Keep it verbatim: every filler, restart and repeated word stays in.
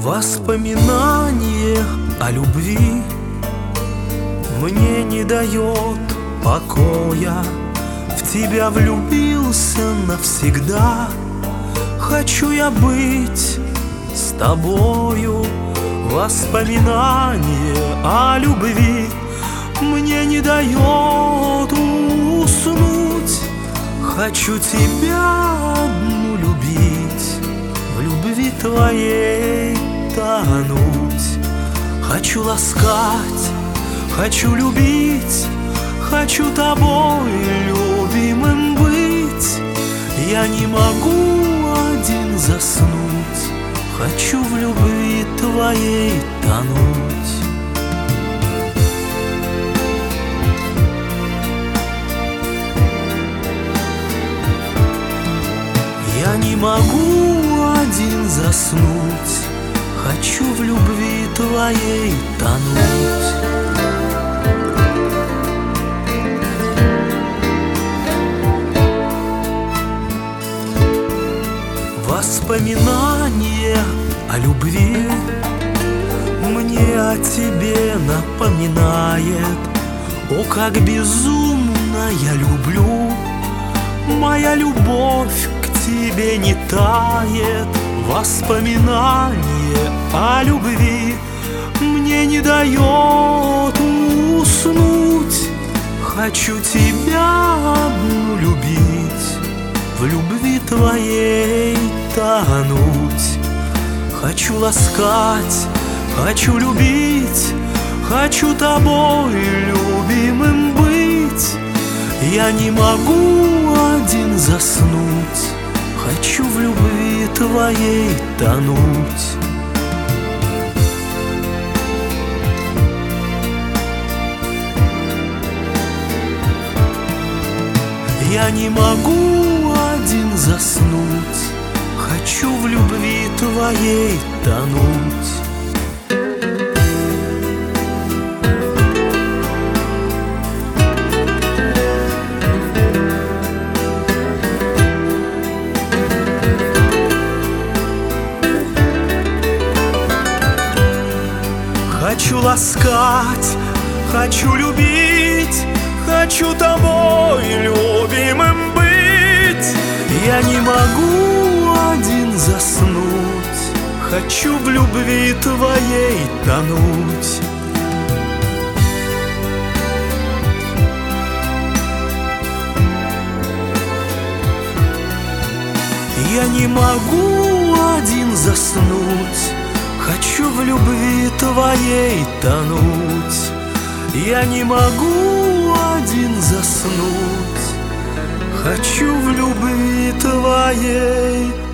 Воспоминание о любви мне не дает покоя. В тебя влюбился навсегда. Хочу я быть с тобою. Воспоминание о любви мне не дает уснуть. Хочу тебя одну любить, в любви твоей тонуть. Хочу ласкать, хочу любить, хочу тобой любимым быть. Я не могу один заснуть, хочу в любви твоей тонуть. Я не могу один заснуть, хочу в любви твоей тонуть. Воспоминание о любви мне о тебе напоминает. О, как безумно я люблю, моя любовь к тебе не тает. Воспоминание о любви мне не дает уснуть. Хочу тебя одну любить, в любви твоей тонуть. Хочу ласкать, хочу любить, хочу тобой любимым быть. Я не могу один заснуть, хочу в любви твоей тонуть. Я не могу один заснуть, хочу в любви твоей тонуть. Хочу ласкать, хочу любить, хочу тобой любимым быть. Я не могу один заснуть, хочу в любви твоей тонуть. Я не могу один заснуть, хочу в любви твоей тонуть. Я не могу один заснуть, хочу в любви твоей